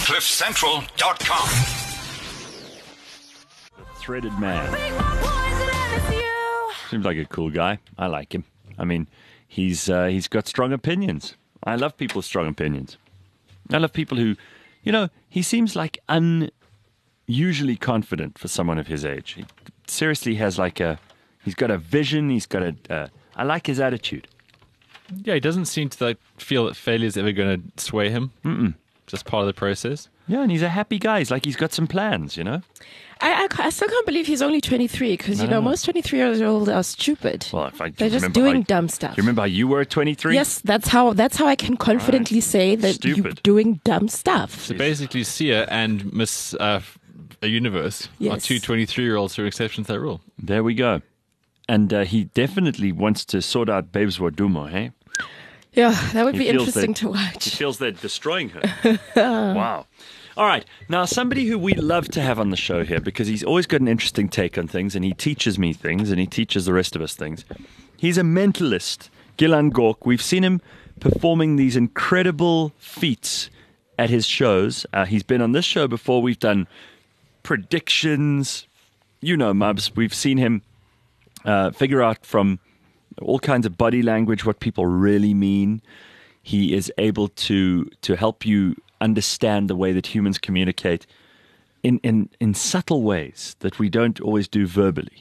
CliffCentral.com. Threaded man. Seems like a cool guy. I like him. I mean, he's got strong opinions. I love people with strong opinions. I love people who, he seems like unusually confident for someone of his age. He seriously has he's got a vision. I like his attitude. Yeah, he doesn't seem to feel that failure is ever going to sway him. Just part of the process. Yeah, and he's a happy guy. He's got some plans, I still can't believe he's only 23 because, most 23-year-olds are stupid. Well, they're just doing dumb stuff. Do you remember how you were at 23? Yes, that's how I can confidently say that you're doing dumb stuff. So basically, Sia and Miss Universe are two 23-year-olds who are exceptions to that rule. There we go. And he definitely wants to sort out Babes Wadumo, hey? Yeah, that would be interesting to watch. He feels they're destroying her. Wow. All right. Now, somebody who we love to have on the show here because he's always got an interesting take on things and he teaches me things and he teaches the rest of us things. He's a mentalist, Gillan Gork. We've seen him performing these incredible feats at his shows. He's been on this show before. We've done predictions. Mubs. We've seen him figure out from all kinds of body language what people really mean. He is able to help you understand the way that humans communicate in subtle ways that we don't always do verbally,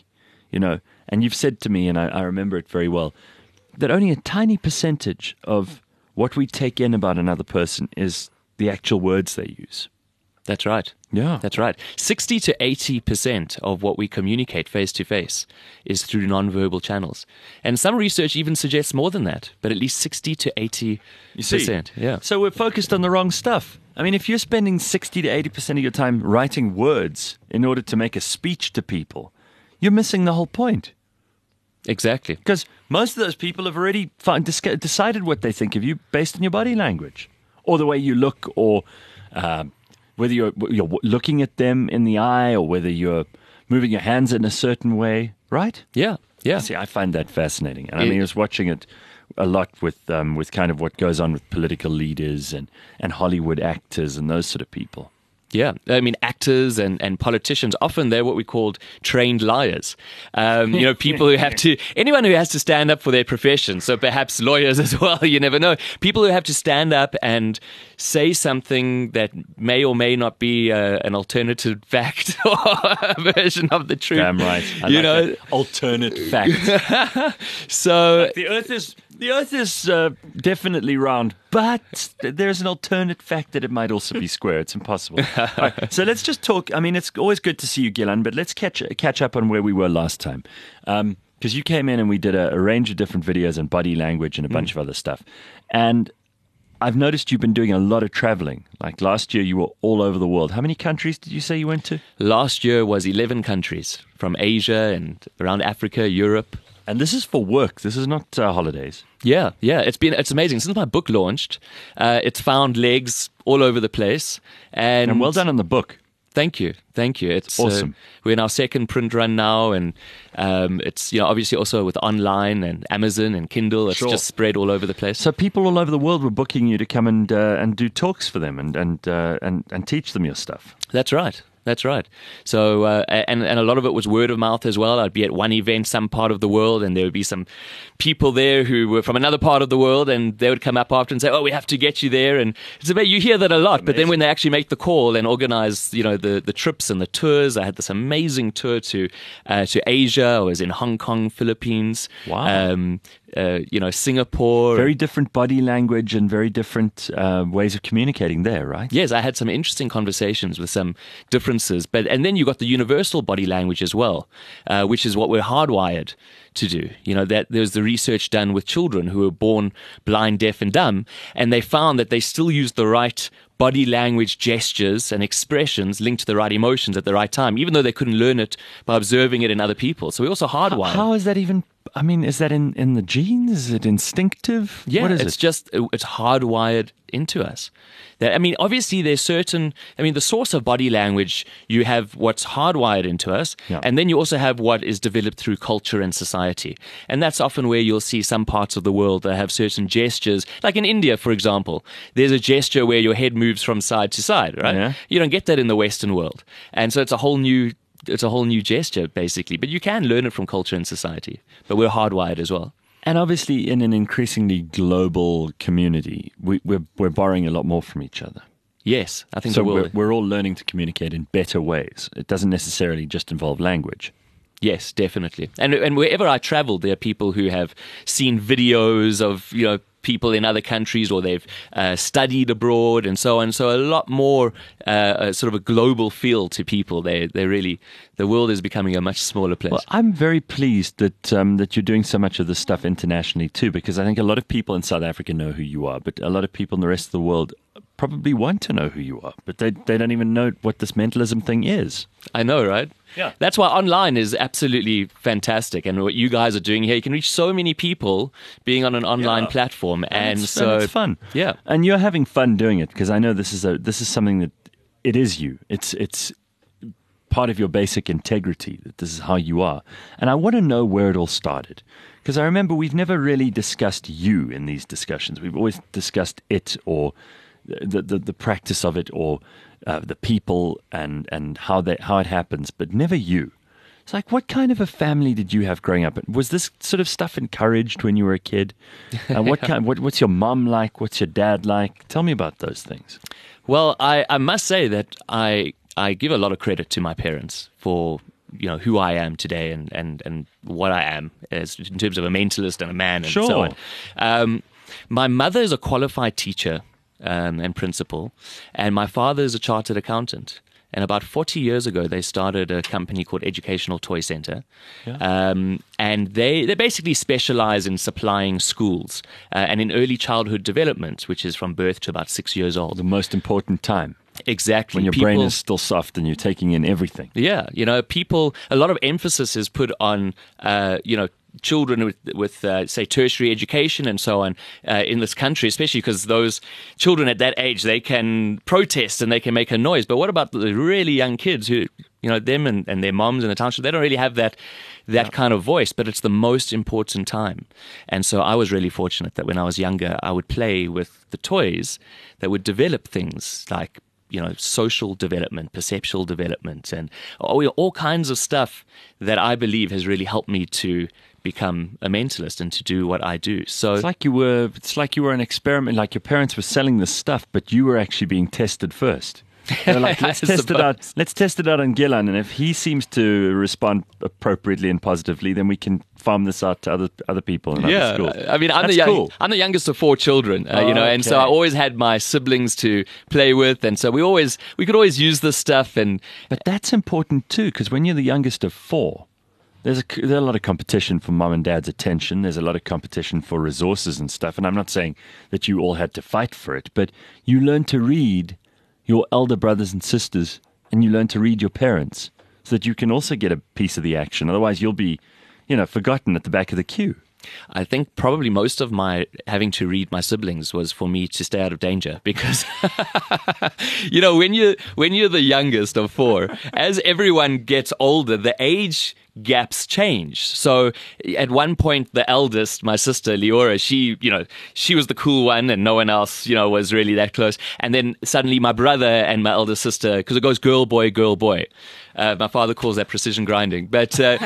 And you've said to me, and I remember it very well, that only a tiny percentage of what we take in about another person is the actual words they use. That's right. Yeah. That's right. 60 to 80% of what we communicate face to face is through nonverbal channels. And some research even suggests more than that, but at least 60 to 80%. You see? Yeah. So we're focused on the wrong stuff. I mean, if you're spending 60 to 80% of your time writing words in order to make a speech to people, you're missing the whole point. Exactly. Because most of those people have already decided what they think of you based on your body language or the way you look or whether you're looking at them in the eye or whether you're moving your hands in a certain way, right? Yeah, yeah. See, I find that fascinating. And I mean, I was watching it a lot with kind of what goes on with political leaders and Hollywood actors and those sort of people. Yeah, I mean, actors and politicians, often they're what we called trained liars. People who have to, anyone who has to stand up for their profession, so perhaps lawyers as well, you never know. People who have to stand up and say something that may or may not be an alternative fact or a version of the truth. Damn right. I like that. Alternate fact. So like the Earth is definitely round, but there's an alternate fact that it might also be square. It's impossible. Right, so let's just talk. I mean, it's always good to see you, Gillan, but let's catch up on where we were last time. Because you came in and we did a range of different videos on body language and a bunch of other stuff. And I've noticed you've been doing a lot of traveling. Like last year, you were all over the world. How many countries did you say you went to? Last year was 11 countries from Asia and around Africa, Europe. And this is for work. This is not holidays. Yeah. It's amazing. Since my book launched, it's found legs all over the place. And well done on the book. Thank you. It's awesome. We're in our second print run now, and it's obviously also with online and Amazon and Kindle. It's just spread all over the place. So people all over the world were booking you to come and do talks for them and teach them your stuff. That's right. So, and a lot of it was word of mouth as well. I'd be at one event, some part of the world, and there would be some people there who were from another part of the world, and they would come up after and say, "Oh, we have to get you there." And it's about, you hear that a lot, but then when they actually make the call and organize, the trips and the tours, I had this amazing tour to Asia. I was in Hong Kong, Philippines. Wow. Singapore. Very different body language and very different ways of communicating there, right? Yes, I had some interesting conversations with some differences. And then you got the universal body language as well, which is what we're hardwired to do. That there's the research done with children who were born blind, deaf, and dumb, and they found that they still used the right body language gestures and expressions linked to the right emotions at the right time, even though they couldn't learn it by observing it in other people. So we also hardwired. How is that even? I mean, is that in the genes? Is it instinctive? Yeah, what is it's hardwired into us. That, I mean, obviously there's certain, I mean, the source of body language, you have what's hardwired into us, Yeah. and then you also have what is developed through culture and society. And that's often where you'll see some parts of the world that have certain gestures. Like in India, for example, there's a gesture where your head moves from side to side, right? Yeah. You don't get that in the Western world. And so it's a whole new gesture, basically. But you can learn it from culture and society. But we're hardwired as well. And obviously, in an increasingly global community, we're borrowing a lot more from each other. Yes, I think So the world. we're all learning to communicate in better ways. It doesn't necessarily just involve language. Yes, definitely. And wherever I travel, there are people who have seen videos of, people in other countries, or they've studied abroad and so on. So a lot more sort of a global feel to people. They really, the world is becoming a much smaller place. Well, I'm very pleased that that you're doing so much of this stuff internationally too, because I think a lot of people in South Africa know who you are, but a lot of people in the rest of the world probably want to know who you are, but they don't even know what this mentalism thing is. I know, right? Yeah. That's why online is absolutely fantastic. And what you guys are doing here, you can reach so many people being on an online platform. And so it's fun. Yeah. And you're having fun doing it, because I know this is something that it is you. It's part of your basic integrity, that this is how you are. And I want to know where it all started, because I remember we've never really discussed you in these discussions. We've always discussed it, or the practice of it, or the people and how it happens, but never you. It's like, what kind of a family did you have growing up? Was this sort of stuff encouraged when you were a kid? What's your mom like? What's your dad like? Tell me about those things. Well, I must say that I give a lot of credit to my parents for who I am today and what I am as in terms of a mentalist and a man and so Sure. on. My mother is a qualified teacher and principal, and my father is a chartered accountant. And about 40 years ago, they started a company called Educational Toy Center. Yeah. And they basically specialize in supplying schools and in early childhood development, which is from birth to about 6 years old. The most important time, Exactly. when your brain is still soft and you're taking in everything. Yeah, a lot of emphasis is put on, children with say, tertiary education and so on in this country, especially because those children at that age, they can protest and they can make a noise. But what about the really young kids who, them and their moms in the township, they don't really have that kind of voice, but it's the most important time. And so I was really fortunate that when I was younger, I would play with the toys that would develop things like, social development, perceptual development, and all kinds of stuff that I believe has really helped me to become a mentalist and to do what I do. So It's like you were an experiment, like your parents were selling this stuff, but you were actually being tested first. They're like, let's I test it out. suppose. Let's test it out on Gillan, and if he seems to respond appropriately and positively, then we can farm this out to other people in other schools. I mean, That's cool. I'm the youngest of 4 children, and so Okay. I always had my siblings to play with, and so we could always use this stuff. And But that's important too, because when you're the youngest of 4, there's a lot of competition for mom and dad's attention. There's a lot of competition for resources and stuff. And I'm not saying that you all had to fight for it, but you learn to read your elder brothers and sisters, and you learn to read your parents, so that you can also get a piece of the action. Otherwise, you'll be, forgotten at the back of the queue. I think probably most of my having to read my siblings was for me to stay out of danger, because when you're the youngest of 4, as everyone gets older, the age gaps change. So at one point, the eldest, my sister Leora, she was the cool one, and no one else, was really that close. And then suddenly my brother and my elder sister, because it goes girl, boy, girl, boy. My father calls that precision grinding. But so,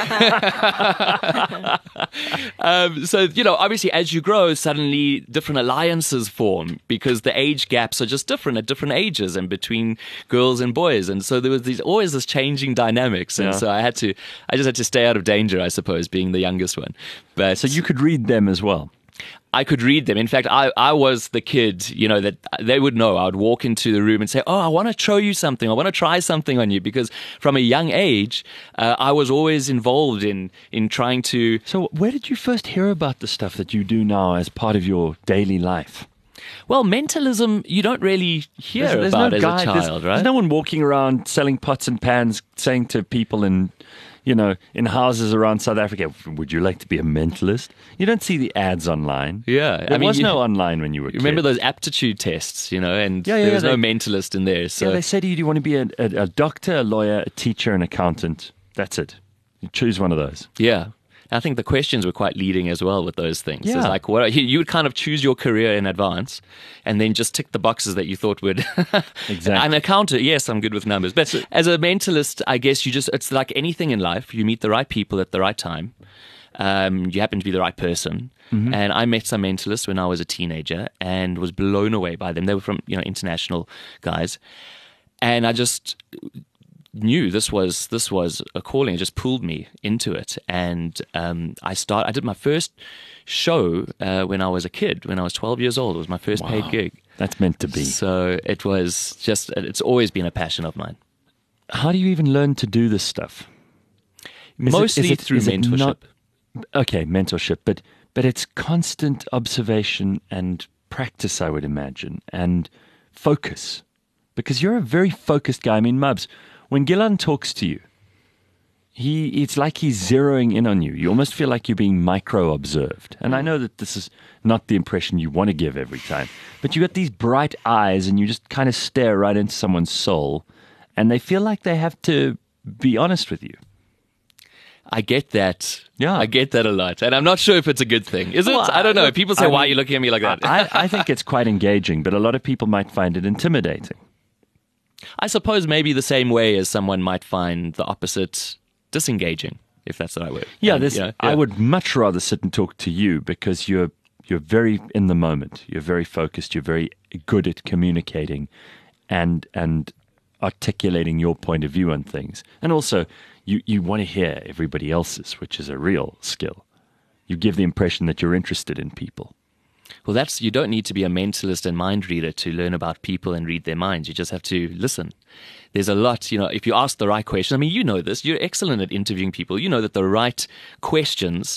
obviously as you grow, suddenly different alliances form, because the age gaps are just different at different ages and between girls and boys. And so there was always this changing dynamics. And Yeah. so I just had to stay out of danger, I suppose, being the youngest one. But So you could read them as well. I could read them. In fact, I was the kid, that they would know. I would walk into the room and say, "Oh, I want to show you something. I want to try something on you." Because from a young age, I was always involved in trying to. So where did you first hear about the stuff that you do now as part of your daily life? Well, mentalism you don't really hear about as a child, right? There's no one walking around selling pots and pans saying to people in houses around South Africa, would you like to be a mentalist? You don't see the ads online. Yeah. There was no online when you were a kid. Remember those aptitude tests, and there was no mentalist in there. So they say to you, do you want to be a doctor, a lawyer, a teacher, an accountant? That's it. You choose one of those. Yeah. I think the questions were quite leading as well with those things. Yeah. It's like you would kind of choose your career in advance and then just tick the boxes that you thought would. Exactly. An accountant, yes, I'm good with numbers. But as a mentalist, I guess it's like anything in life. You meet the right people at the right time. You happen to be the right person. Mm-hmm. And I met some mentalists when I was a teenager and was blown away by them. They were from, international guys. And I just knew this was a calling. It just pulled me into it, and I did my first show when I was a kid. When I was 12 years old, it was my first paid gig. That's meant to be. So it was it's always been a passion of mine. How do you even learn to do this stuff? Mostly through mentorship. Mentorship, but it's constant observation and practice, I would imagine, and focus, because you're a very focused guy. I mean, Mubs, when Gillan talks to you, it's like he's zeroing in on you. You almost feel like you're being micro-observed. And I know that this is not the impression you want to give every time, but you got these bright eyes and you just kind of stare right into someone's soul, and they feel like they have to be honest with you. I get that. Yeah. I get that a lot. And I'm not sure if it's a good thing. Is it? Well, I don't know. People say, why are you looking at me like that? I think it's quite engaging, but a lot of people might find it intimidating. I suppose maybe the same way as someone might find the opposite disengaging, if that's the right word. Yeah, I would much rather sit and talk to you because you're very in the moment. You're very focused. You're very good at communicating and articulating your point of view on things. And also, you want to hear everybody else's, which is a real skill. You give the impression that you're interested in people. Well, you don't need to be a mentalist and mind reader to learn about people and read their minds. You just have to listen. There's a lot, if you ask the right question. I mean, you know this. You're excellent at interviewing people. You know that the right questions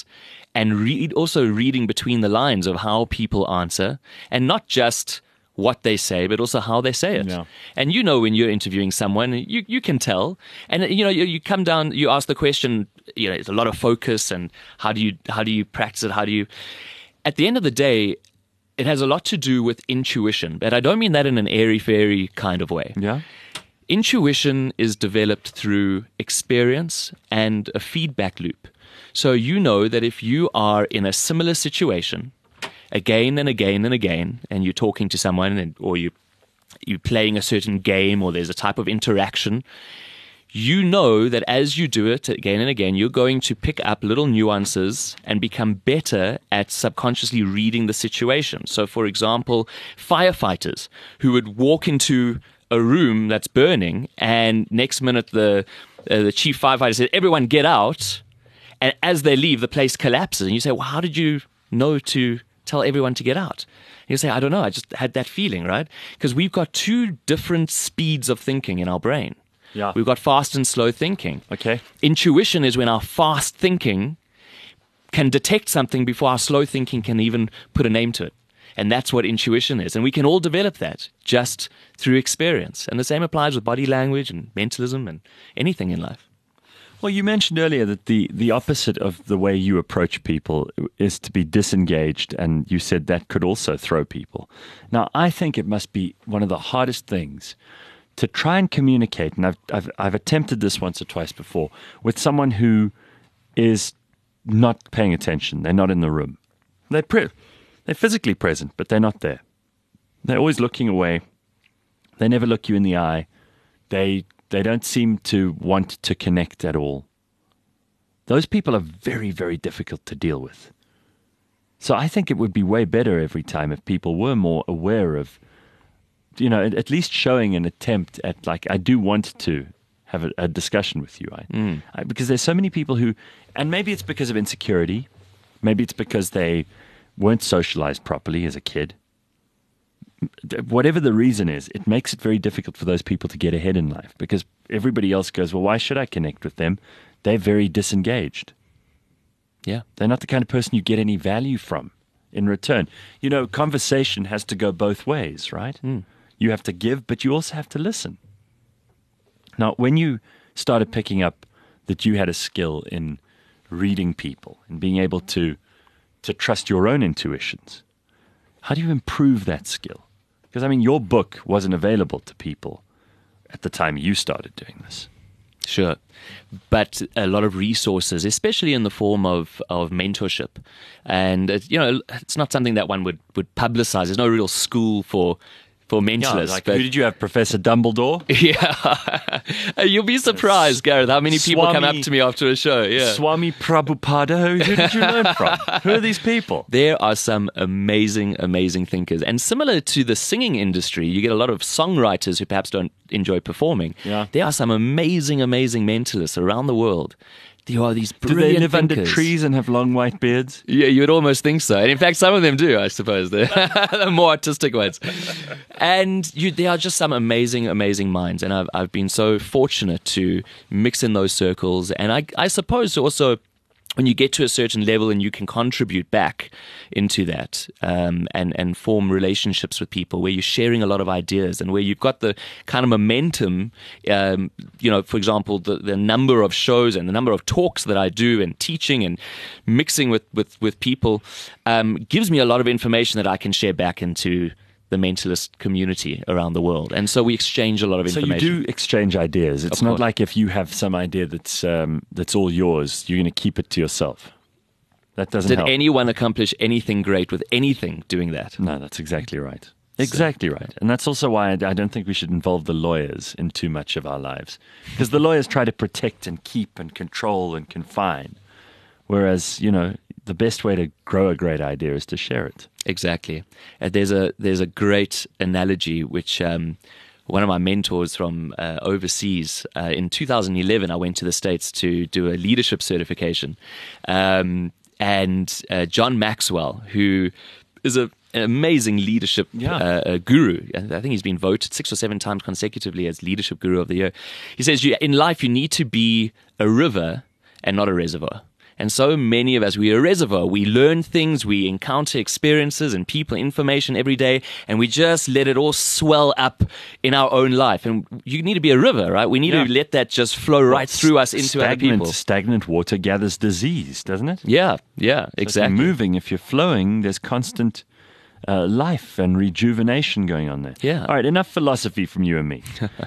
and also reading between the lines of how people answer, and not just what they say, but also how they say it. Yeah. And when you're interviewing someone, you can tell. And you come down, you ask the question. It's a lot of focus, and how do you practice it? At the end of the day, it has a lot to do with intuition, but I don't mean that in an airy-fairy kind of way. Yeah. Intuition is developed through experience and a feedback loop. So you know that if you are in a similar situation again and again and again, and you're talking to someone, or you're playing a certain game, or there's a type of interaction, you know that as you do it again and again, you're going to pick up little nuances and become better at subconsciously reading the situation. So, for example, firefighters who would walk into a room that's burning, and next minute the chief firefighter says, "Everyone get out," and as they leave, the place collapses. And you say, "Well, how did you know to tell everyone to get out?" And you say, "I don't know. I just had that feeling," right? Because we've got two different speeds of thinking in our brain. Yeah. We've got fast and slow thinking. Okay. Intuition is when our fast thinking can detect something before our slow thinking can even put a name to it. And that's what intuition is. And we can all develop that just through experience. And the same applies with body language and mentalism and anything in life. Well, you mentioned earlier that the opposite of the way you approach people is to be disengaged, and you said that could also throw people. Now, I think it must be one of the hardest things to try and communicate, and I've attempted this once or twice before, with someone who is not paying attention. They're not in the room. They're physically present, but they're not there. They're always looking away. They never look you in the eye. They don't seem to want to connect at all. Those people are very, very difficult to deal with. So I think it would be way better every time if people were more aware of, at least showing an attempt at, like, I do want to have a discussion with you. Because there's so many people who, and maybe it's because of insecurity, maybe it's because they weren't socialized properly as a kid. Whatever the reason is, it makes it very difficult for those people to get ahead in life, because everybody else goes, well, why should I connect with them? They're very disengaged. Yeah. They're not the kind of person you get any value from in return. You know, conversation has to go both ways, right? You have to give, but you also have to listen. Now, when you started picking up that you had a skill in reading people and being able to trust your own intuitions, how do you improve that skill? Because, I mean, your book wasn't available to people at the time you started doing this. Sure. But a lot of resources, especially in the form of mentorship. And, it's not something that one would publicize. There's no real school for mentalists. Like, who did you have, Professor Dumbledore? Yeah. You'll be surprised, Gareth, how many people come up to me after a show. Yeah. Swami Prabhupada. Who did you learn from? Who are these people? There are some amazing, amazing thinkers. And similar to the singing industry, you get a lot of songwriters who perhaps don't enjoy performing. Yeah. There are some amazing, amazing mentalists around the world. There are these Do brilliant they live thinkers. under trees and have long white beards? Yeah, you would almost think so. And in fact, some of them do, I suppose. They're the more artistic ones. And there are just some amazing, amazing minds. And I've been so fortunate to mix in those circles. And I suppose also when you get to a certain level and you can contribute back into that and form relationships with people where you're sharing a lot of ideas and where you've got the kind of momentum, for example, the number of shows and the number of talks that I do and teaching and mixing with people gives me a lot of information that I can share back into the mentalist community around the world. And so we exchange a lot of information. So you do exchange ideas. It's not like if you have some idea that's all yours, you're going to keep it to yourself. That doesn't help. Did anyone accomplish anything great with anything doing that? No, that's exactly right. Exactly right. And that's also why I don't think we should involve the lawyers in too much of our lives. Because the lawyers try to protect and keep and control and confine. Whereas, the best way to grow a great idea is to share it. Exactly. There's a great analogy which one of my mentors from overseas, in 2011, I went to the States to do a leadership certification. And John Maxwell, who is an amazing leadership guru. I think he's been voted 6 or 7 times consecutively as Leadership Guru of the Year. He says, in life, you need to be a river and not a reservoir. And so many of us, we're a reservoir. We learn things, we encounter experiences and people, information every day, and we just let it all swell up in our own life. And you need to be a river, right? We need to let that just flow right through us into other people. Stagnant water gathers disease, doesn't it? Yeah, So exactly. if you're moving, if you're flowing, there's constant life and rejuvenation going on there. Yeah. All right, enough philosophy from you and me.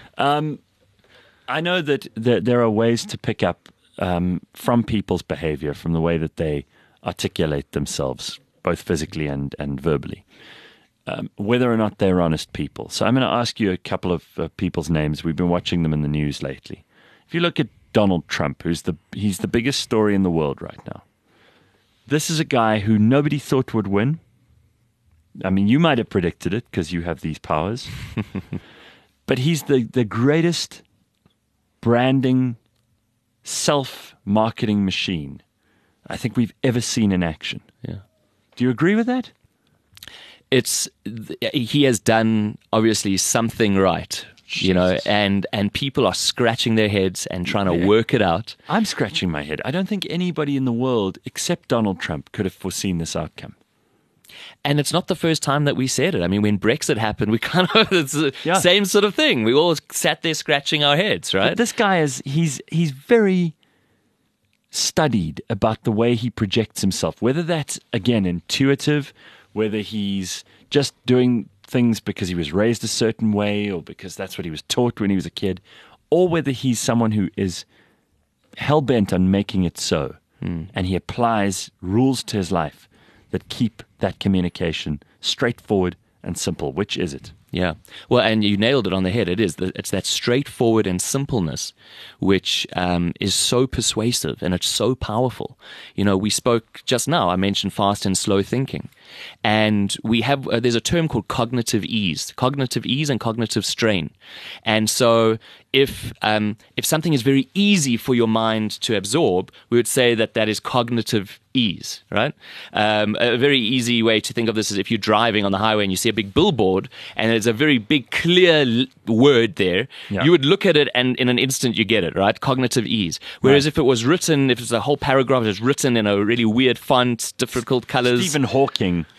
I know that there are ways to pick up from people's behavior, from the way that they articulate themselves, both physically and verbally, whether or not they're honest people. So I'm going to ask you a couple of people's names. We've been watching them in the news lately. If you look at Donald Trump, he's the biggest story in the world right now. This is a guy who nobody thought would win. I mean, you might have predicted it because you have these powers. But he's the greatest branding self-marketing machine I think we've ever seen in action. Yeah. Do you agree with that? He has done obviously something right, and people are scratching their heads and trying to work it out. I'm scratching my head. I don't think anybody in the world except Donald Trump could have foreseen this outcome. And it's not the first time that we said it. I mean, when Brexit happened, we kind of, it's the same sort of thing. We all sat there scratching our heads, right? But this guy he's very studied about the way he projects himself, whether that's, again, intuitive, whether he's just doing things because he was raised a certain way or because that's what he was taught when he was a kid, or whether he's someone who is hell-bent on making it so, and he applies rules to his life that keep that communication straightforward and simple. Which is it? Yeah. Well, and you nailed it on the head. It's that straightforward and simpleness which is so persuasive and it's so powerful. We spoke just now, I mentioned fast and slow thinking. And we have, there's a term called cognitive ease and cognitive strain. And so if something is very easy for your mind to absorb, we would say that is cognitive ease, right? A very easy way to think of this is if you're driving on the highway and you see a big billboard and there's a very big clear word there, you would look at it and in an instant you get it, right? Cognitive ease. Whereas if it was written, if it was a whole paragraph, it was written in a really weird font, difficult colors. Stephen Hawking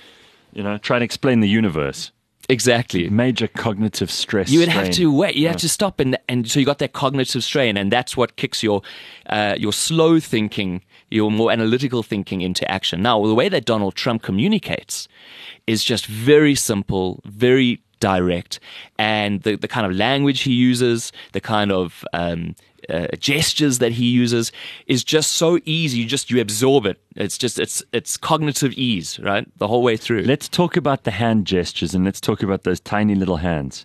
try and explain the universe. Exactly. Major cognitive stress. You would have strain. to wait. You have to stop, and so you got that cognitive strain, and that's what kicks your slow thinking, your more analytical thinking into action. Now, the way that Donald Trump communicates is just very simple, very direct, and the kind of language he uses, the kind of gestures that he uses is just so easy. You absorb it. It's cognitive ease, right? The whole way through. Let's talk about the hand gestures, and let's talk about those tiny little hands.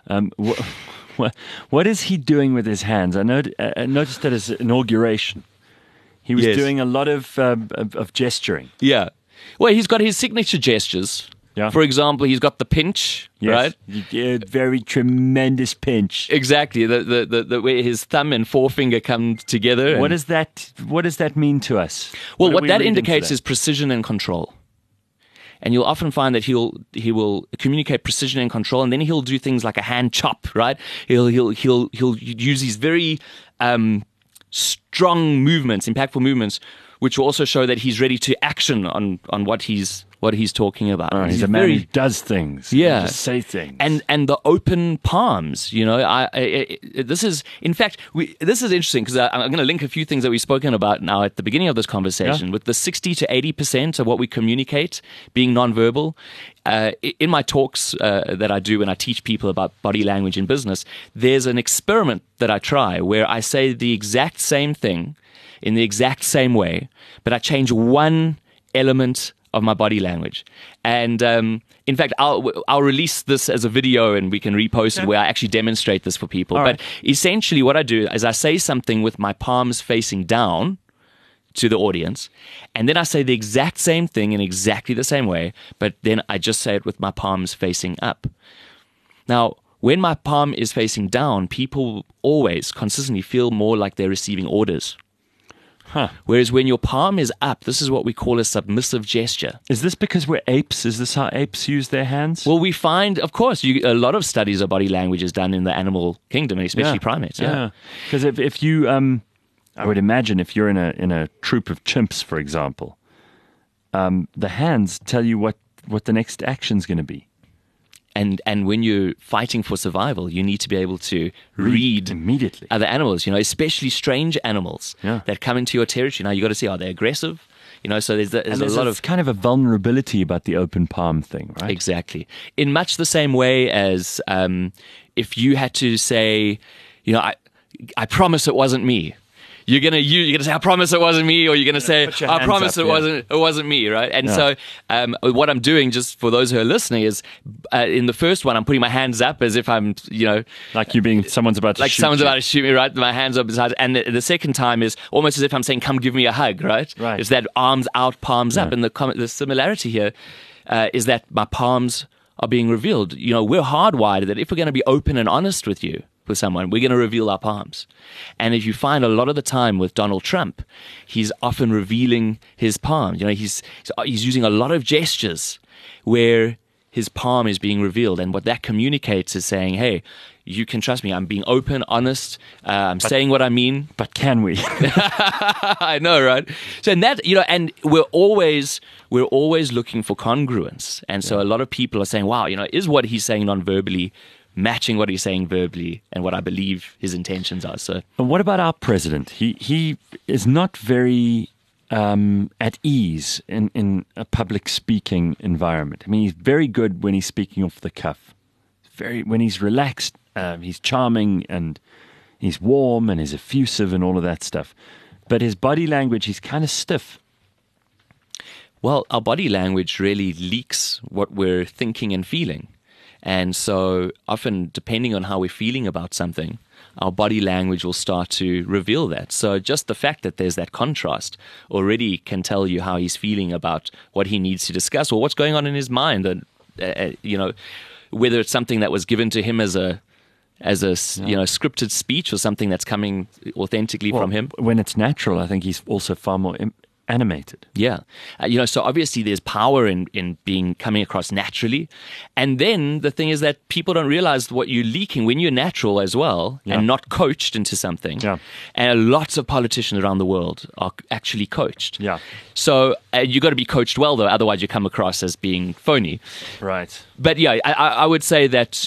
What is he doing with his hands? I noticed at his inauguration, he was doing a lot of gesturing. Yeah. Well, he's got his signature gestures. Yeah. For example, he's got the pinch, right? Yeah, very tremendous pinch. Exactly. The way his thumb and forefinger come together. What does that mean to us? Well, what do we that read into indicates that? is precision and control. And you'll often find that he will communicate precision and control, and then he'll do things like a hand chop, right? He'll use these very strong movements, impactful movements, which will also show that he's ready to action on what he's talking about. Oh, he's a man who does things. Yeah. Just say things. And the open palms, this is, in fact, this is interesting because I'm going to link a few things that we've spoken about now at the beginning of this conversation. With the 60 to 80% of what we communicate being nonverbal. In my talks that I do when I teach people about body language in business, there's an experiment that I try where I say the exact same thing in the exact same way, but I change one element of my body language. And in fact, I'll release this as a video and we can repost it where I actually demonstrate this for people. All But right. essentially what I do is I say something with my palms facing down to the audience, and then I say the exact same thing in exactly the same way, but then I just say it with my palms facing up. Now, when my palm is facing down, people always consistently feel more like they're receiving orders. Huh. Whereas when your palm is up, this is what we call a submissive gesture. Is this because we're apes? Is this how apes use their hands? Well, we find, of course, a lot of studies of body language is done in the animal kingdom, and especially primates. Yeah. Because if you, I would imagine if you're in a troop of chimps, for example, the hands tell you what the next action's going to be. And when you're fighting for survival, you need to be able to read immediately other animals, especially strange animals that come into your territory. Now, you got to see, are they aggressive? So there's a lot of kind of a vulnerability about the open palm thing, right? Exactly. In much the same way as if you had to say, I promise it wasn't me. You're gonna say, I promise it wasn't me, or you're gonna say, I promise it wasn't me, right? And so what I'm doing, just for those who are listening, is in the first one, I'm putting my hands up as if I'm, like you being someone's about to shoot about to shoot me, right? My hands up beside, and the second time is almost as if I'm saying, come give me a hug, right? Right. It's that arms out, palms up, and the similarity here is that my palms are being revealed. We're hardwired that if we're going to be open and honest with someone, we're going to reveal our palms. And if you find a lot of the time with Donald Trump, he's often revealing his palms. He's using a lot of gestures where his palm is being revealed. And what that communicates is saying, hey, you can trust me. I'm being open, honest. I'm saying what I mean. But can we? I know, right? So, and that, and we're always looking for congruence. And so a lot of people are saying, wow, is what he's saying non-verbally matching what he's saying verbally and what I believe his intentions are. So, and what about our president? He is not very at ease in a public speaking environment. I mean, he's very good when he's speaking off the cuff. When he's relaxed, he's charming and he's warm and he's effusive and all of that stuff. But his body language, he's kind of stiff. Well, our body language really leaks what we're thinking and feeling. And so often, depending on how we're feeling about something, our body language will start to reveal that. So just the fact that there's that contrast already can tell you how he's feeling about what he needs to discuss or what's going on in his mind. And, whether it's something that was given to him as a scripted speech or something that's coming authentically from him. When it's natural, I think he's also far more animated. Yeah. So obviously there's power in being coming across naturally. And then the thing is that people don't realize what you're leaking when you're natural as well and not coached into something. Yeah. And lots of politicians around the world are actually coached. Yeah. So you got to be coached well, though. Otherwise you come across as being phony. Right. But yeah, I would say that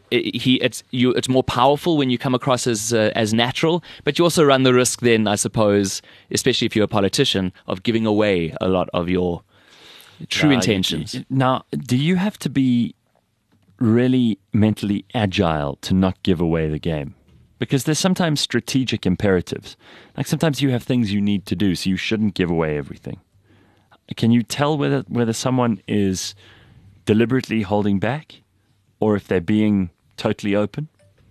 it's more powerful when you come across as natural, but you also run the risk then, I suppose, especially if you're a politician, of giving away a lot of your true intentions. Now, do you have to be really mentally agile to not give away the game? Because there's sometimes strategic imperatives. Like sometimes you have things you need to do, so you shouldn't give away everything. Can you tell whether someone is deliberately holding back or if they're being totally open?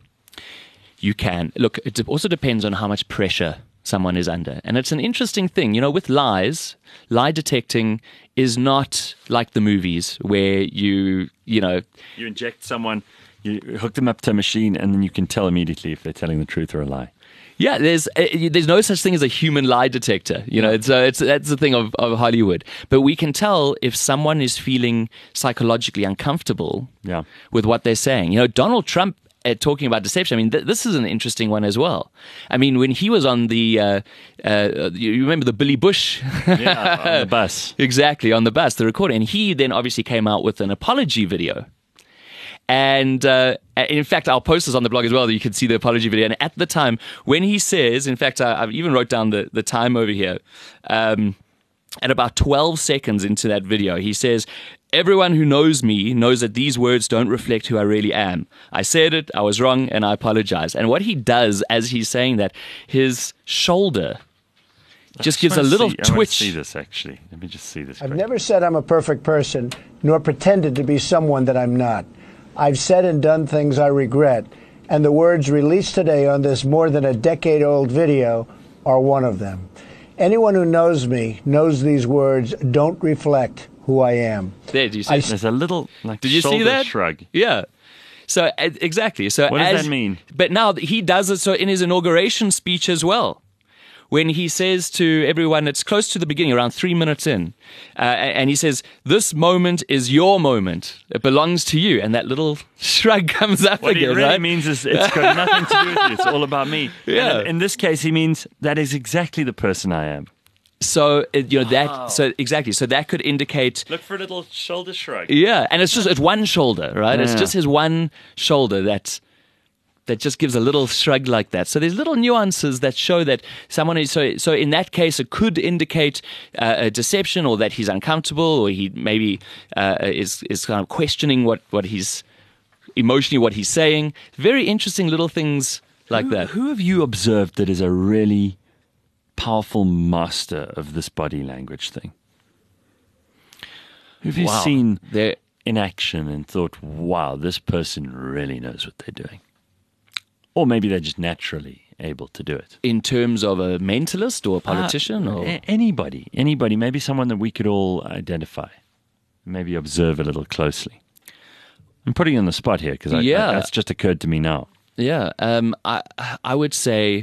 You can. Look, it also depends on how much pressure someone is under. And it's an interesting thing. With lies, lie detecting is not like the movies where you inject someone, you hook them up to a machine, and then you can tell immediately if they're telling the truth or a lie. Yeah, there's no such thing as a human lie detector. It's that's the thing of Hollywood. But we can tell if someone is feeling psychologically uncomfortable with what they're saying. Donald Trump talking about deception. I mean, this is an interesting one as well. I mean, when he was on the, you remember the Billy Bush? On the bus. Exactly, on the bus, the recording. And he then obviously came out with an apology video. And in fact, I'll post this on the blog as well, that you can see the apology video. And at the time, when he says, in fact, I've even wrote down the time over here, at about 12 seconds into that video, he says, "Everyone who knows me knows that these words don't reflect who I really am. I said it, I was wrong, and I apologize." And what he does as he's saying that, his shoulder just gives a little twitch. I want to see this, actually. Let me just see this. I've never said I'm a perfect person, nor pretended to be someone that I'm not. I've said and done things I regret, and the words released today on this more than a decade-old video are one of them. Anyone who knows me knows these words don't reflect who I am. There, do you see? There's a little Did you see that? shrug. Yeah. So exactly. So what does that mean? But now he does it so in his inauguration speech as well. When he says to everyone, it's close to the beginning, around 3 minutes in, and he says, "This moment is your moment. It belongs to you." And that little shrug comes up what again. What he really right? means is it's got nothing to do with you. It's all about me. Yeah. And in this case, he means that is exactly the person I am. So So exactly. So that could indicate. Look for a little shoulder shrug. Yeah, and it's one shoulder, right? Yeah. It's just his one shoulder that just gives a little shrug like that. So there's little nuances that show that someone is so in that case it could indicate a deception, or that he's uncomfortable, or he maybe is kind of questioning what he's emotionally what he's saying. Very interesting little things like that. Who have you observed that is a really powerful master of this body language thing? Who have you seen there in action and thought, wow, this person really knows what they're doing? Or maybe they're just naturally able to do it. in terms of a mentalist or a politician? Or Anybody, maybe someone that we could all identify, maybe observe a little closely. I'm putting you on the spot here because that's just occurred to me now. Yeah, I would say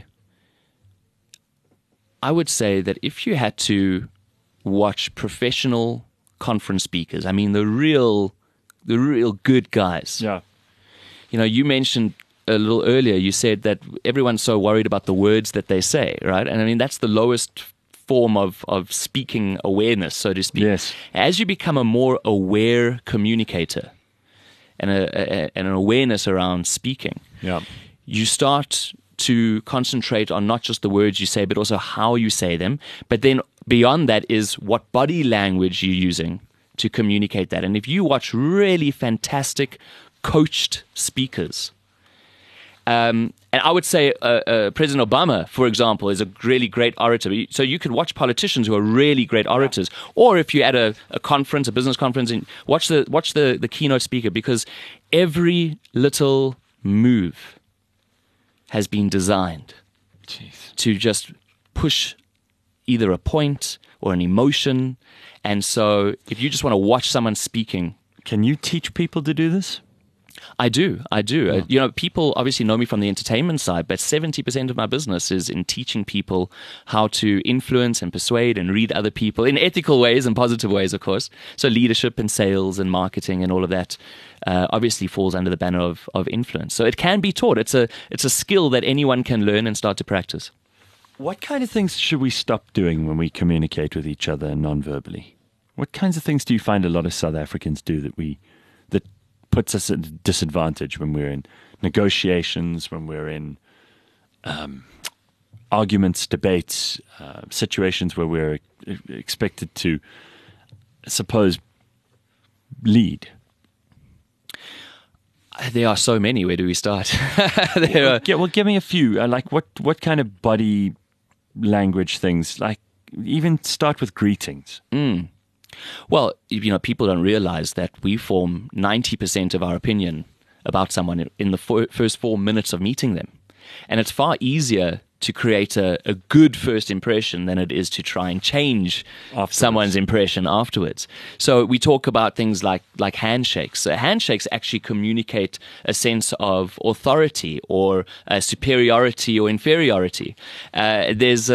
that if you had to watch professional conference speakers, I mean the real good guys. Yeah. You mentioned a little earlier, you said that everyone's so worried about the words that they say, right? And I mean that's the lowest form of speaking awareness, so to speak. Yes. As you become a more aware communicator and an awareness around speaking, you start to concentrate on not just the words you say, but also how you say them. But then beyond that is what body language you're using to communicate that. And if you watch really fantastic coached speakers, and I would say President Obama, for example, is a really great orator. So you could watch politicians who are really great orators. Or if you're at a conference, a business conference, and watch the keynote speaker, because every little move has been designed to just push either a point or an emotion. And so if you just want to watch someone speaking. Can you teach people to do this? I do. People obviously know me from the entertainment side, but 70% of my business is in teaching people how to influence and persuade and read other people in ethical ways and positive ways, of course. So leadership and sales and marketing and all of that obviously falls under the banner of influence. So it can be taught. It's a skill that anyone can learn and start to practice. What kind of things should we stop doing when we communicate with each other non-verbally? What kinds of things do you find a lot of South Africans do that puts us at a disadvantage when we're in negotiations, when we're in arguments, debates, situations where we're expected to, I suppose, lead? There are so many. Where do we start? Give me a few. Like what kind of body language things? Like even start with greetings. Well, people don't realize that we form 90% of our opinion about someone in the first 4 minutes of meeting them. And it's far easier to create a good first impression than it is to try and change someone's impression afterwards. So we talk about things like handshakes. So handshakes actually communicate a sense of authority or superiority or inferiority. If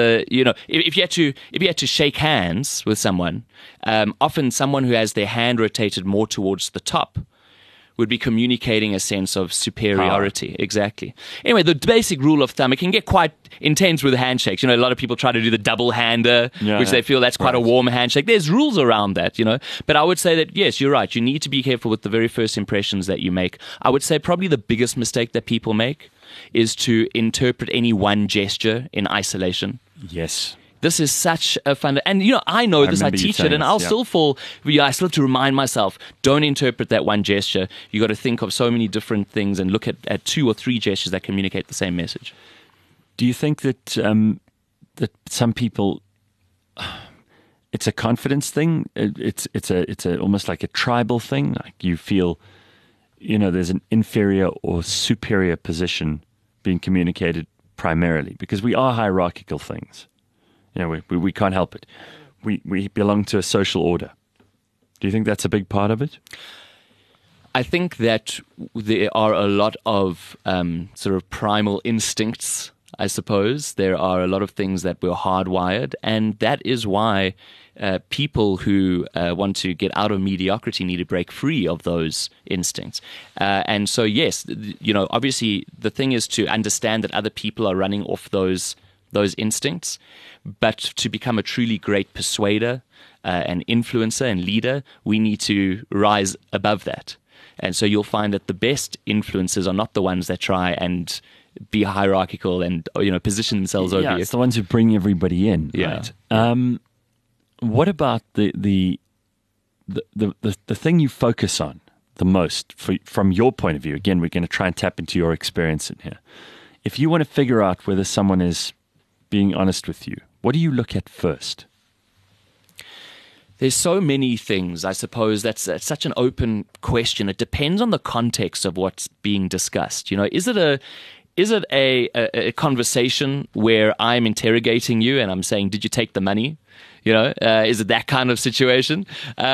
you had to shake hands with someone, often someone who has their hand rotated more towards the top would be communicating a sense of superiority. Power. Exactly. Anyway, the basic rule of thumb, it can get quite intense with handshakes. A lot of people try to do the double-hander, which they feel that's quite a warm handshake. There's rules around that, But I would say that, yes, you're right. You need to be careful with the very first impressions that you make. I would say probably the biggest mistake that people make is to interpret any one gesture in isolation. Yes. This is such a fun, and I know this. I teach it, and I'll still fall. I still have to remind myself: don't interpret that one gesture. You got to think of so many different things and look at 2 or 3 gestures that communicate the same message. Do you think that that some people, it's a confidence thing? It's almost like a tribal thing. Like you feel, there's an inferior or superior position being communicated primarily because we are hierarchical things. We can't help it. We belong to a social order. Do you think that's a big part of it? I think that there are a lot of sort of primal instincts, I suppose. There are a lot of things that we're hardwired, and that is why people who want to get out of mediocrity need to break free of those instincts. And so, yes, obviously the thing is to understand that other people are running off those instincts, but to become a truly great persuader, an influencer and leader, we need to rise above that. And so you'll find that the best influencers are not the ones that try and be hierarchical and position themselves over you. It's the ones who bring everybody in. Yeah. Right? What about the thing you focus on the most from your point of view? Again, we're going to try and tap into your experience in here. If you want to figure out whether someone is being honest with you, what do you look at first? There's so many things, I suppose. That's such an open question. It depends on the context of what's being discussed. Is it a conversation where I'm interrogating you and I'm saying, did you take the money? Is it that kind of situation?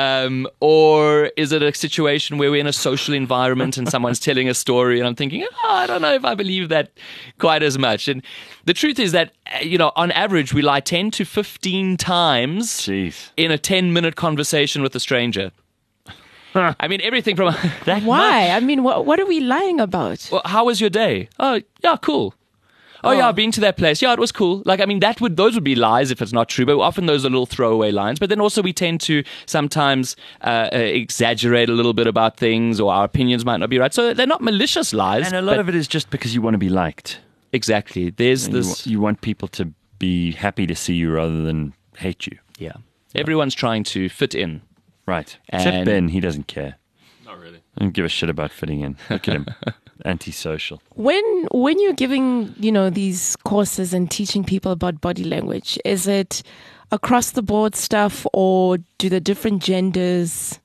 Or is it a situation where we're in a social environment and someone's telling a story and I'm thinking, I don't know if I believe that quite as much. And the truth is that, on average, we lie 10 to 15 times in a 10-minute conversation with a stranger. I mean, everything from that. Why? I mean, what are we lying about? Well, how was your day? Oh, yeah, cool. Oh, yeah, I've been to that place. Yeah, it was cool. Like, I mean, those would be lies if it's not true, but often those are little throwaway lines. But then also we tend to sometimes exaggerate a little bit about things, or our opinions might not be right. So they're not malicious lies. And a lot of it is just because you want to be liked. Exactly. There's this. You want people to be happy to see you rather than hate you. Yeah. Everyone's trying to fit in. Right. Except Ben, he doesn't care. Not really. I don't give a shit about fitting in. Look at him. Antisocial. When you're giving, these courses and teaching people about body language, is it across the board stuff, or do the different genders,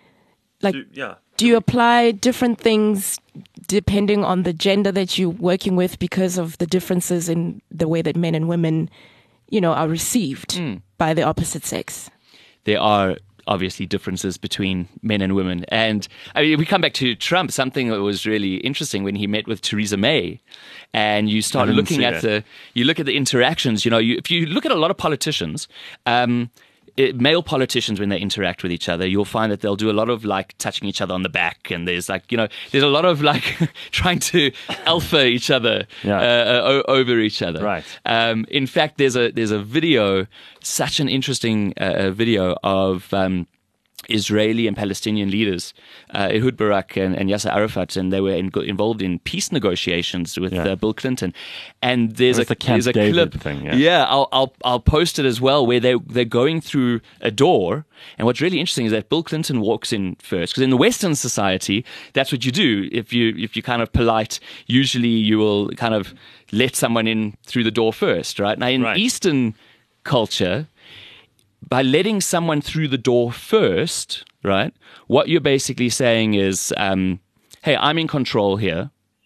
do you apply different things depending on the gender that you're working with because of the differences in the way that men and women, are received by the opposite sex? There are obviously differences between men and women. And I mean, we come back to Trump, something that was really interesting when he met with Theresa May, and you start looking at you look at the interactions. If you look at a lot of politicians, male politicians, when they interact with each other, you'll find that they'll do a lot of like touching each other on the back, and there's a lot of like trying to alpha each other over each other. Right. In fact, there's a video, such an interesting video of Israeli and Palestinian leaders, Ehud Barak and Yasser Arafat, and they were involved in peace negotiations with Bill Clinton. And there's a clip. Thing, I'll post it as well, where they're going through a door. And what's really interesting is that Bill Clinton walks in first, because in the Western society, that's what you do. If you're kind of polite, usually you will kind of let someone in through the door first, right? Now in Eastern culture, by letting someone through the door first, right, what you're basically saying is, hey, I'm in control here.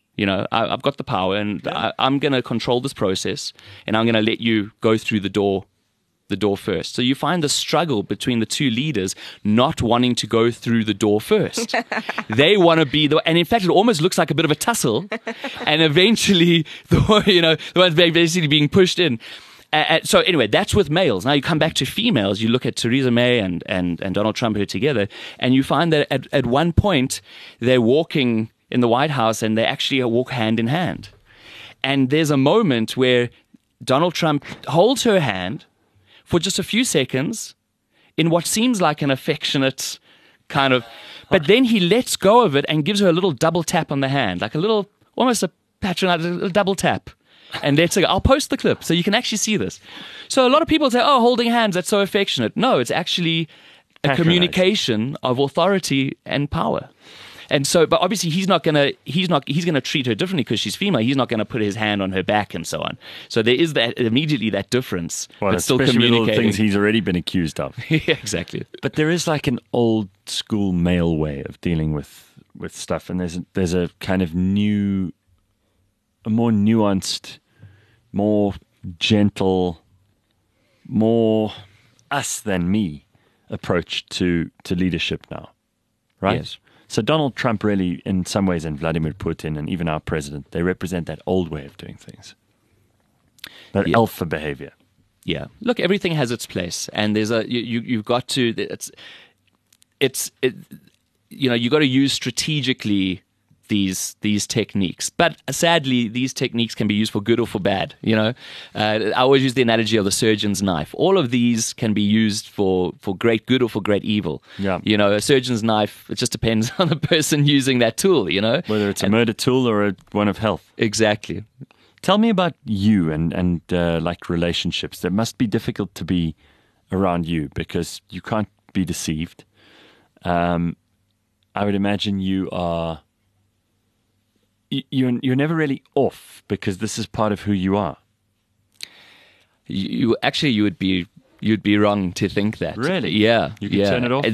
I've got the power, and I'm going to control this process, and I'm going to let you go through the door first. So you find the struggle between the two leaders not wanting to go through the door first. They want to be and in fact, it almost looks like a bit of a tussle, and eventually, the one's basically being pushed in. So anyway, that's with males. Now you come back to females. You look at Theresa May and Donald Trump, who are together, and you find that at one point they're walking in the White House, and they actually walk hand in hand. And there's a moment where Donald Trump holds her hand for just a few seconds in what seems like an affectionate kind of, but then he lets go of it and gives her a little double tap on the hand, like almost a patronizing a double tap. And let's go. I'll post the clip so you can actually see this. So a lot of people say, "Oh, holding hands, that's so affectionate." No, it's actually a communication of authority and power. And so, but obviously he's going to treat her differently because she's female. He's not going to put his hand on her back and so on. So there is immediately that difference. Well, but still especially communicating. with all the things he's already been accused of. Yeah, exactly. But there is like an old school male way of dealing with stuff, and there's a kind of a more nuanced, more gentle, more us than me approach to leadership now, right? Yes. So Donald Trump really, in some ways, and Vladimir Putin, and even our president, they represent that old way of doing things, that alpha behavior. Yeah. Look, everything has its place, and there's you've got to you got to use strategically these techniques. But sadly, these techniques can be used for good or for bad. I always use the analogy of the surgeon's knife. All of these can be used for great good or for great evil. Yeah. A surgeon's knife, it just depends on the person using that tool, Whether it's a murder tool or one of health. Exactly. Tell me about you and like relationships. That must be difficult to be around you because you can't be deceived. I would imagine you are... You're never really off because this is part of who you are. You would be wrong to think that. Really? Yeah. You can turn it off.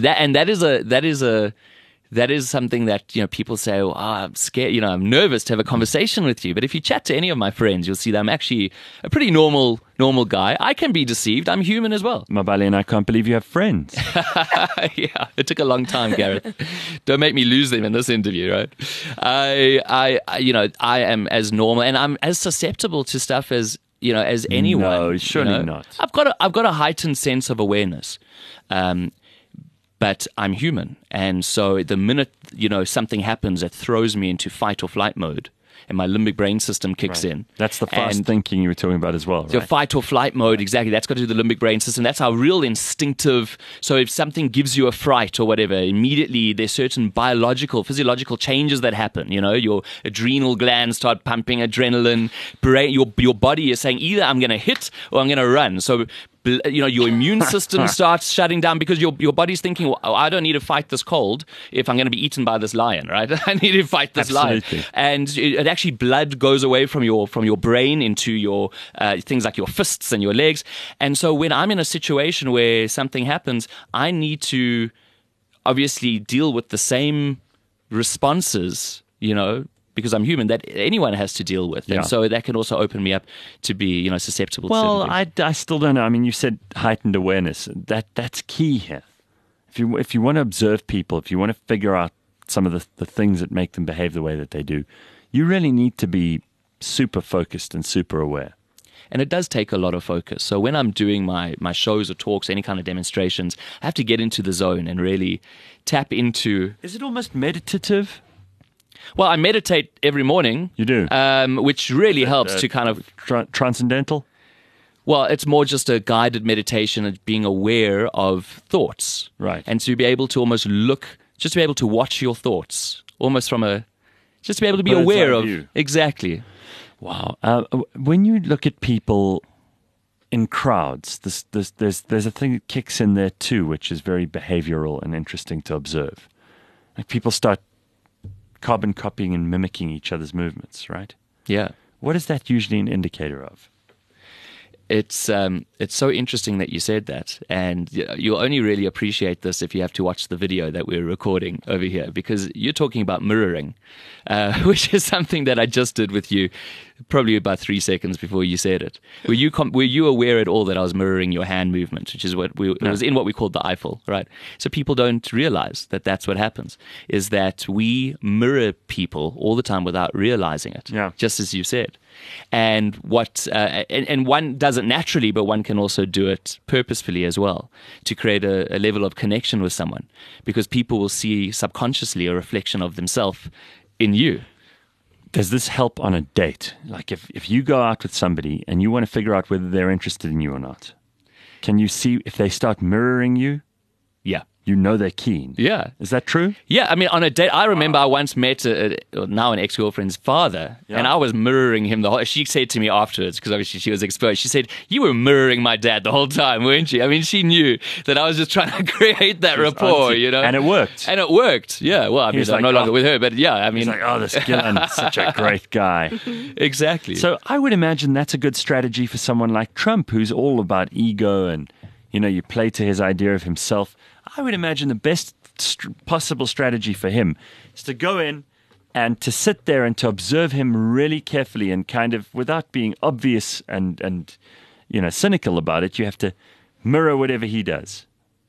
That is something that people say, "Oh, I'm scared. I'm nervous to have a conversation with you." But if you chat to any of my friends, you'll see that I'm actually a pretty normal guy. I can be deceived. I'm human as well. Mabali, and I can't believe you have friends. Yeah, it took a long time, Gareth. Don't make me lose them in this interview, right? I am as normal, and I'm as susceptible to stuff as anyone. No, surely not. I've got a heightened sense of awareness. But I'm human. And so the minute, something happens that throws me into fight or flight mode and my limbic brain system kicks in. That's the fast thinking you were talking about as well, right? Your fight or flight mode, exactly. That's got to do with the limbic brain system. That's our real instinctive. So if something gives you a fright or whatever, immediately there's certain physiological changes that happen. Your adrenal glands start pumping adrenaline. Your body is saying either I'm going to hit or I'm going to run. So your immune system starts shutting down because your body's thinking, well, I don't need to fight this cold if I'm going to be eaten by this lion, right? I need to fight this lion. And it actually, blood goes away from your brain into your things like your fists and your legs. And so when I'm in a situation where something happens, I need to obviously deal with the same responses, because I'm human, that anyone has to deal with. And so that can also open me up to be, susceptible to certain things. I still don't know. I mean, you said heightened awareness. That's key here. if you want to observe people, if you want to figure out some of the things that make them behave the way that they do, you really need to be super focused and super aware. And it does take a lot of focus. So when I'm doing my shows or talks, any kind of demonstrations, I have to get into the zone and really tap into... Is it almost meditative? Well, I meditate every morning. You do? Which really helps to kind of... Transcendental? Well, it's more just a guided meditation and being aware of thoughts. Right. And to be able to almost just to be able to watch your thoughts, almost from just to be able to be Bird's aware eye of... view. Exactly. Wow. When you look at people in crowds, there's a thing that kicks in there too, which is very behavioral and interesting to observe. Like people start carbon copying and mimicking each other's movements, right? Yeah. What is that usually an indicator of? It's so interesting that you said that, and you'll only really appreciate this if you have to watch the video that we're recording over here, because you're talking about mirroring, which is something that I just did with you probably about 3 seconds before you said it. Were you aware at all that I was mirroring your hand movement, which is it was in what we called the Eiffel, right? So people don't realize that that's what happens, is that we mirror people all the time without realizing it, just as you said. And and one does it naturally, but one can also do it purposefully as well to create a level of connection with someone, because people will see subconsciously a reflection of themselves in you. Does this help on a date? Like if you go out with somebody and you want to figure out whether they're interested in you or not, can you see if they start mirroring you? Yeah. You know they're keen. Yeah. Is that true? Yeah, I mean, on a date, I remember I once met now an ex-girlfriend's father, and I was mirroring him the whole... She said to me afterwards, because obviously she was exposed, she said, "You were mirroring my dad the whole time, weren't you?" I mean, she knew that I was just trying to create that rapport, you know? And it worked. And it worked, yeah. Well, I mean, I'm no longer with her, but yeah, I mean... He's like, "Oh, this Gillen's such a great guy." Exactly. So I would imagine that's a good strategy for someone like Trump, who's all about ego and, you play to his idea of himself. I would imagine the best possible strategy for him is to go in and to sit there and to observe him really carefully and kind of without being obvious and cynical about it. You have to mirror whatever he does.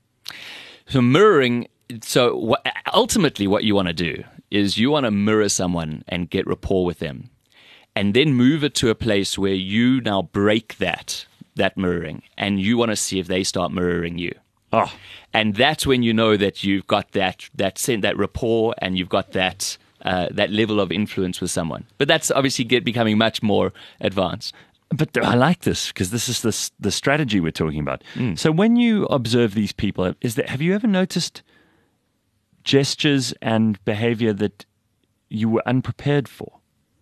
So mirroring, ultimately what you want to do is you want to mirror someone and get rapport with them, and then move it to a place where you now break that mirroring, and you want to see if they start mirroring you. Oh. And that's when you know that you've got that rapport, and you've got that level of influence with someone. But that's obviously becoming much more advanced. But I like this, because this is the strategy we're talking about. So when you observe these people, have you ever noticed gestures and behavior that you were unprepared for?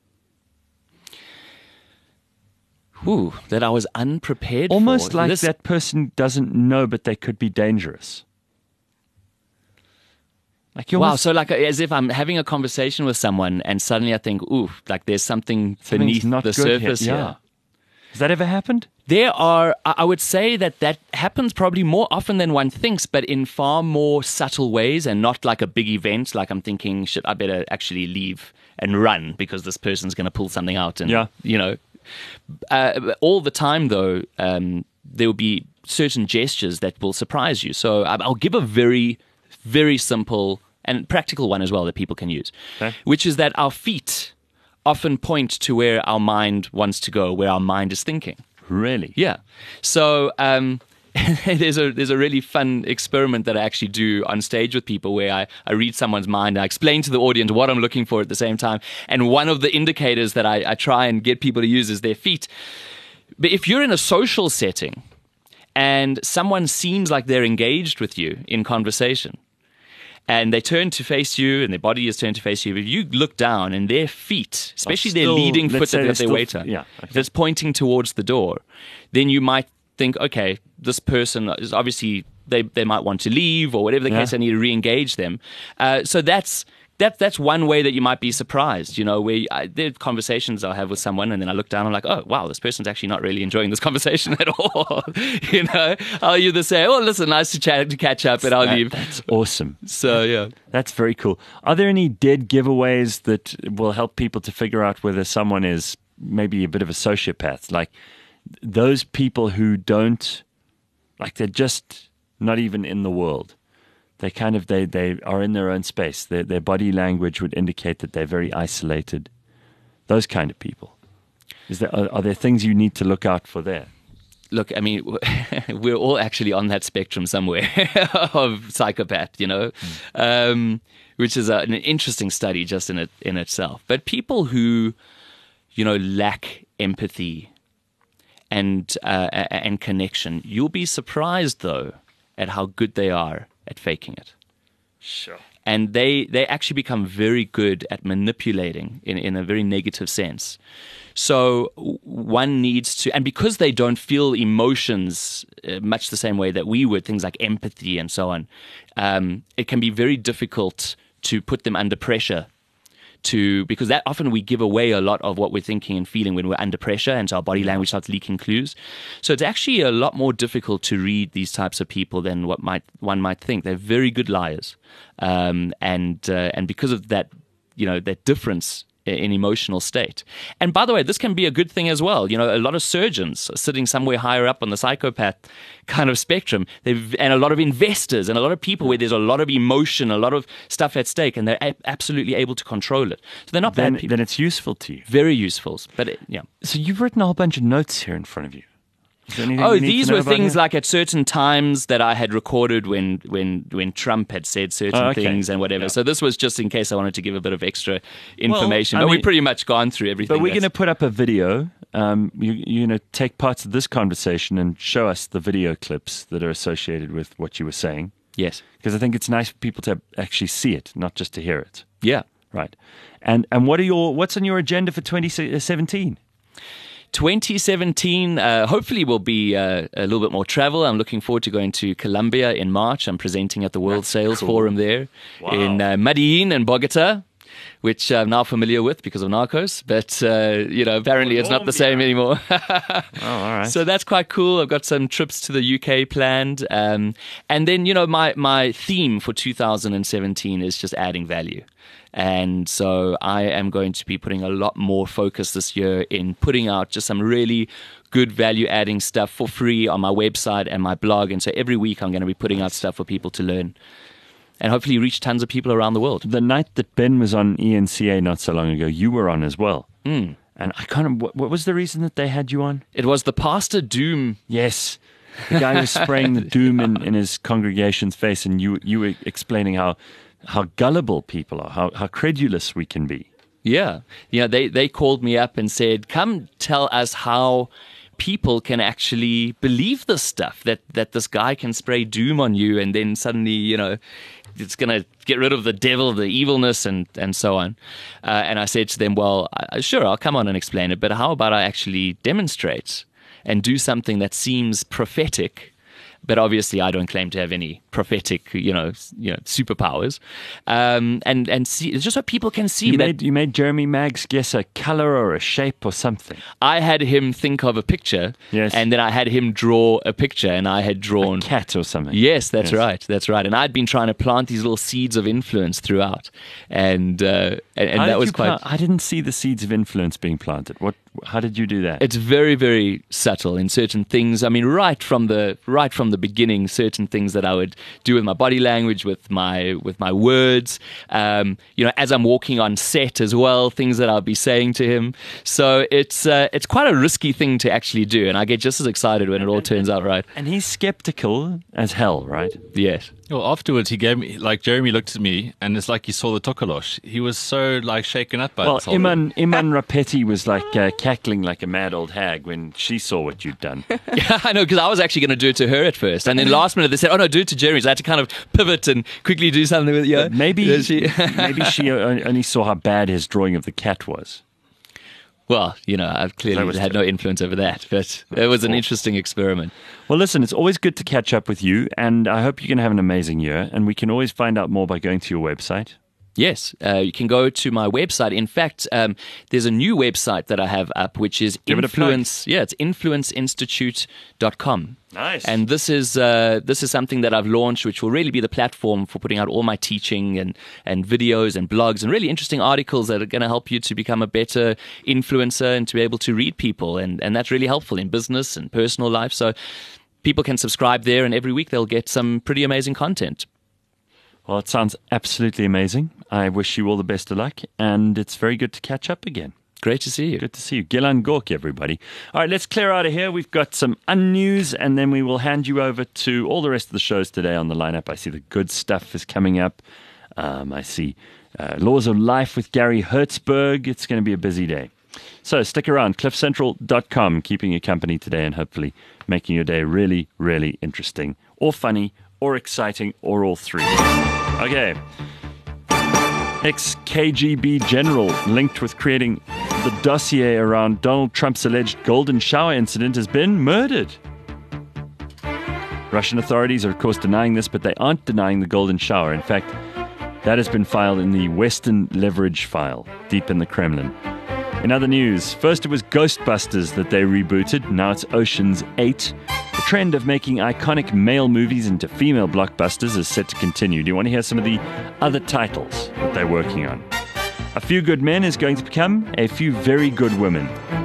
Ooh, that I was unprepared for. Almost like that person doesn't know, but they could be dangerous. Like so like as if I'm having a conversation with someone and suddenly I think, ooh, like there's something beneath the surface here. Yeah. Has that ever happened? I would say that happens probably more often than one thinks, but in far more subtle ways, and not like a big event. Like I'm thinking, shit, I better actually leave and run because this person's going to pull something out. And, all the time, though, there will be certain gestures that will surprise you. So I'll give a very, very simple and practical one as well that people can use, which is that our feet often point to where our mind wants to go, where our mind is thinking. Really? Yeah. So there's a really fun experiment that I actually do on stage with people where I read someone's mind. I explain to the audience what I'm looking for at the same time. And one of the indicators that I try and get people to use is their feet. But if you're in a social setting and someone seems like they're engaged with you in conversation, and they turn to face you, and their body is turned to face you, if you look down and their feet, especially their leading foot that they wait on, if it's pointing towards the door, then you might think, okay, this person is obviously, they might want to leave, or whatever the case, I need to re-engage them. So that's one way that you might be surprised, where there are conversations I'll have with someone, and then I look down, I'm like, oh, wow, this person's actually not really enjoying this conversation at all. I'll either say, oh, listen, nice to catch up, and I'll leave. That's awesome. So, yeah. That's very cool. Are there any dead giveaways that will help people to figure out whether someone is maybe a bit of a sociopath? Like those people who don't, like they're just not even in the world. They are in their own space. Their body language would indicate that they're very isolated. Those kind of people. Are there things you need to look out for there? Look, I mean, we're all actually on that spectrum somewhere of psychopath, which is an interesting study just in itself. But people who, lack empathy and connection, you'll be surprised though at how good they are at faking it. Sure. And they actually become very good at manipulating in a very negative sense. So one needs to, and because they don't feel emotions much the same way that we would, things like empathy and so on, it can be very difficult to put them under pressure because that often we give away a lot of what we're thinking and feeling when we're under pressure, and so our body language starts leaking clues. So it's actually a lot more difficult to read these types of people than what one might think. They're very good liars, and because of that, that difference in emotional state. And by the way, this can be a good thing as well. A lot of surgeons are sitting somewhere higher up on the psychopath kind of spectrum, and a lot of investors and a lot of people where there's a lot of emotion, a lot of stuff at stake, and they're absolutely able to control it. So they're not bad people. Then it's useful to you. Very useful. But yeah. So you've written a whole bunch of notes here in front of you. These were things like at certain times that I had recorded when Trump had said certain things and whatever. Yeah. So this was just in case I wanted to give a bit of extra information. But we've pretty much gone through everything. But we're going to put up a video. You're going to take parts of this conversation and show us the video clips that are associated with what you were saying. Yes. Because I think it's nice for people to actually see it, not just to hear it. Yeah. Right. And what's on your agenda for 2017? 2017 hopefully will be a little bit more travel. I'm looking forward to going to Colombia in March. I'm presenting at the World Sales Forum there in Medellin and Bogota, which I'm now familiar with because of Narcos. But, apparently it's not the same anymore. Oh, all right. So that's quite cool. I've got some trips to the UK planned. And then, my theme for 2017 is just adding value. And so I am going to be putting a lot more focus this year in putting out just some really good value-adding stuff for free on my website and my blog. And so every week I'm going to be putting out stuff for people to learn and hopefully reach tons of people around the world. The night that Ben was on ENCA not so long ago, you were on as well. Mm. And what was the reason that they had you on? It was the Pastor Doom. Yes. The guy who was spraying the doom in his congregation's face, and you were explaining how gullible people are, how credulous we can be. Yeah. They called me up and said, come tell us how people can actually believe this stuff, that this guy can spray doom on you and then suddenly, it's going to get rid of the devil, the evilness, and so on. And I said to them, well, sure, I'll come on and explain it, but how about I actually demonstrate and do something that seems prophetic? But obviously, I don't claim to have any prophetic, superpowers. And see, it's just so people can see you made Jeremy Maggs guess a color or a shape or something. I had him think of a picture, yes, and then I had him draw a picture, and I had drawn a cat or something. Yes, that's right. And I'd been trying to plant these little seeds of influence throughout, and that was quite. I didn't see the seeds of influence being planted. How did you do that? It's very, very subtle in certain things. I mean, right from the beginning, certain things that I would do with my body language, with my words, as I'm walking on set as well, things that I'll be saying to him. So it's quite a risky thing to actually do, and I get just as excited when it all turns out right. And he's skeptical as hell, right? Yes. Well, afterwards, he gave me, Jeremy looked at me, and it's like he saw the Tokolosh. He was so, shaken up by this whole Iman Rapetti was cackling like a mad old hag when she saw what you'd done. Yeah, I know, because I was actually going to do it to her at first. And then last minute they said, oh, no, do it to Jeremy. So I had to kind of pivot and quickly do something with you. Maybe she only saw how bad his drawing of the cat was. Well, I've clearly had no influence over that, but it was an interesting experiment. Well, listen, it's always good to catch up with you, and I hope you're going to have an amazing year, and we can always find out more by going to your website. Yes, you can go to my website. In fact, there's a new website that I have up, which is Influence. Yeah, it's influenceinstitute.com. Nice. And this is something that I've launched, which will really be the platform for putting out all my teaching and videos and blogs and really interesting articles that are going to help you to become a better influencer and to be able to read people. And that's really helpful in business and personal life. So people can subscribe there, and every week they'll get some pretty amazing content. Well, it sounds absolutely amazing. I wish you all the best of luck, and it's very good to catch up again. Great to see you. Good to see you. Gilan Gork, everybody. All right, let's clear out of here. We've got some unnews, and then we will hand you over to all the rest of the shows today on the lineup. I see the good stuff is coming up. I see Laws of Life with Gary Hertzberg. It's going to be a busy day. So stick around, cliffcentral.com, keeping you company today and hopefully making your day really, really interesting or funny or exciting or all three. Okay. Ex-KGB general linked with creating the dossier around Donald Trump's alleged golden shower incident has been murdered. Russian authorities are, of course, denying this, but they aren't denying the golden shower. In fact, that has been filed in the Western Leverage file, deep in the Kremlin. In other news, first it was Ghostbusters that they rebooted, now it's Ocean's 8. The trend of making iconic male movies into female blockbusters is set to continue. Do you want to hear some of the other titles that they're working on? A Few Good Men is going to become A Few Very Good Women.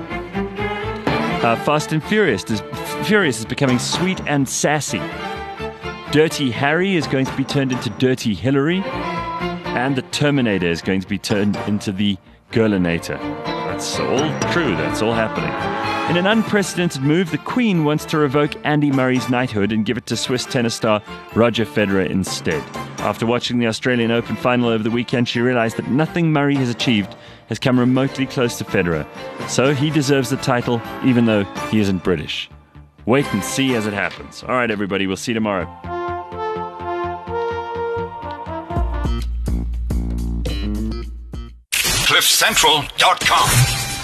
Fast and Furious is becoming sweet and sassy. Dirty Harry is going to be turned into Dirty Hillary. And the Terminator is going to be turned into the Girlinator. That's all true. That's all happening. In an unprecedented move, the Queen wants to revoke Andy Murray's knighthood and give it to Swiss tennis star Roger Federer instead. After watching the Australian Open final over the weekend, she realized that nothing Murray has achieved has come remotely close to Federer. So he deserves the title, even though he isn't British. Wait and see as it happens. All right, everybody, we'll see you tomorrow. CliffCentral.com